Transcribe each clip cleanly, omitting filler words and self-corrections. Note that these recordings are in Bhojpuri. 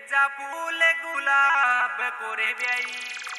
तेजा फूल गुलाब कोरे ब्याई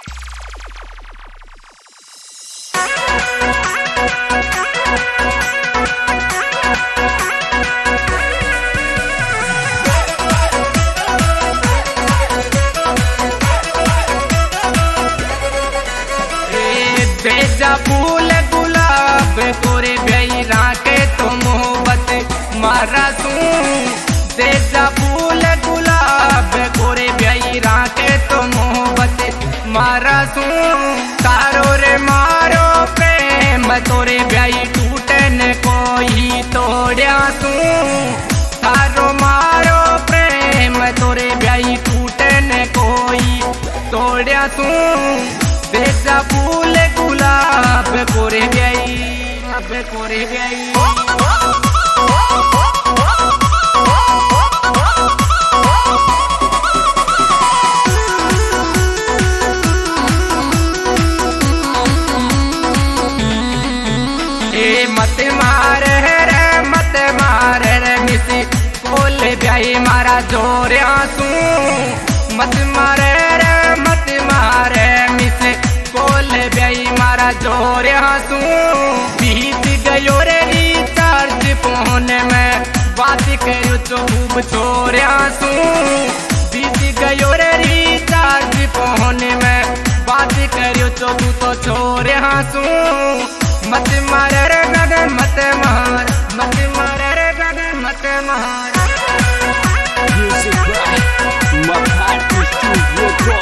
तेजा फूल गुलाब कोरे ब्याई राके तो मोहब्बत मारा तू तेजा फूल गुलाब कोरे ब्याई राके तो मोहब्बत मारा तू तारो रे मारो प्रेम तोरे ब्याई टूटे न कोई तोड़िया तू तारो मारो प्रेम तोरे ब्याई टूटे न कोई तोड़िया तू तेजा फूल गुलाब कोरे ब्याई कोरे ब्याई मत मार रे मिसी बोल ब्याई मारा जोरिया तू मत मार मिसी बोल ब्याई मारा जोरिया तू बीत गयो रे रिचार्ज फोन में बात करो तो खूब छोरिया तू बीत गयो रे रिचार्ज फोन में बात करो तो तू तो छोरिया तू मत मार रे गगन मत मार रे गगन मत मार Music by Makhati Studio.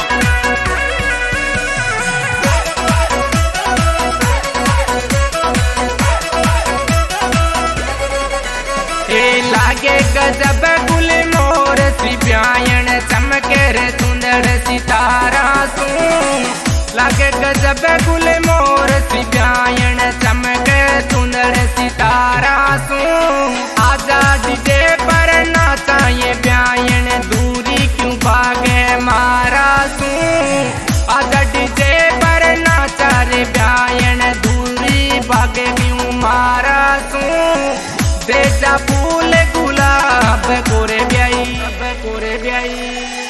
लागे गजब गुल मोर सी ब्यायन चमके रे सुंदर सितारा तू लागे गजब गुल मोर सी ब्यायन चमके सुंदर सितारा तू आजा डीजे पर नाचा ये ब्यायन दूरी क्यों भागे मारा तू आजा डीजे पर नाचा रे ब्यायन दूरी भागे क्यों मारा तू तेजा फूल गुलाब कोरे ब्याई कोरे ब्याई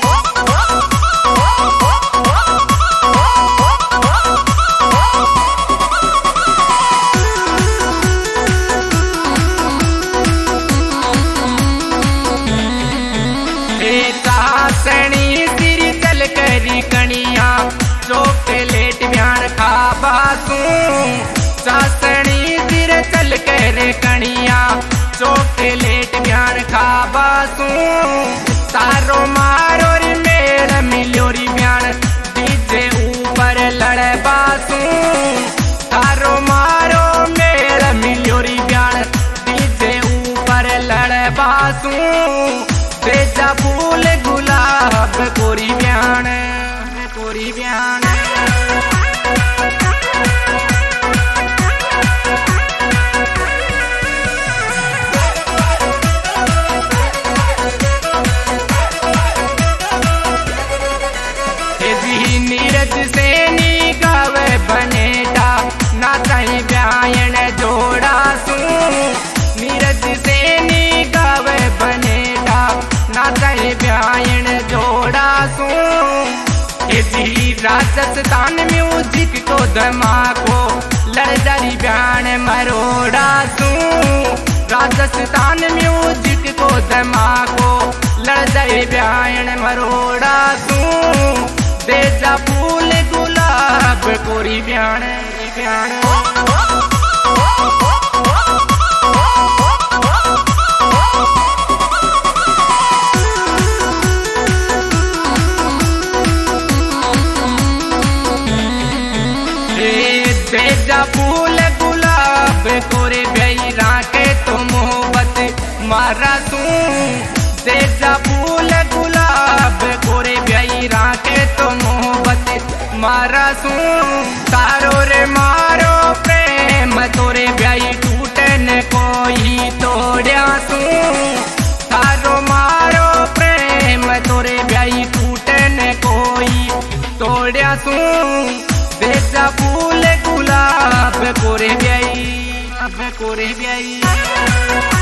सासनी सिरी चल करी कनिया चॉकलेट ब्यान खाबा तू सासनी सिर चल कर कनिया चॉकलेट ब्यान खाबा तू तारो मारो री मेर मिलोरी ब्यान डीजे ऊपर लड़बा तू तारो मारो मेर मिलोरी ब्यान डीजे ऊपर लड़बा तू तेजा फूल गुलाब कोरी ब्यान कोरी ब्यान नीरज से नी गावे बनेटा नाचा ब्यायन जोड़ा सू नीरज से नी गावे बनेटा नाचा ब्यायन जोड़ा सू राजस्थान म्यूजिक को धमाको लड़दरी ब्यान मरोड़ा सू राजस्थान म्यूजिक को धमाको लड़दरी ब्यान मरोड़ा सू तेजा फूल गुलाब कोरी ब्यान ब्यान तेजा फूल गुलाब कोरे ब्याई राके तो मोहब्बत मारा तू तेजा फूल गुलाब कोरे ब्याई राके तो मोहब्बत मारा तू तारो रे मारो प्रेम तोरे ब्याई टूटे न कोई तोड़िया तू तारो मारो प्रेम तोरे ब्याई टूटे न कोई तोड़िया तू तेजा फूल गुलाब कोरे ब्याई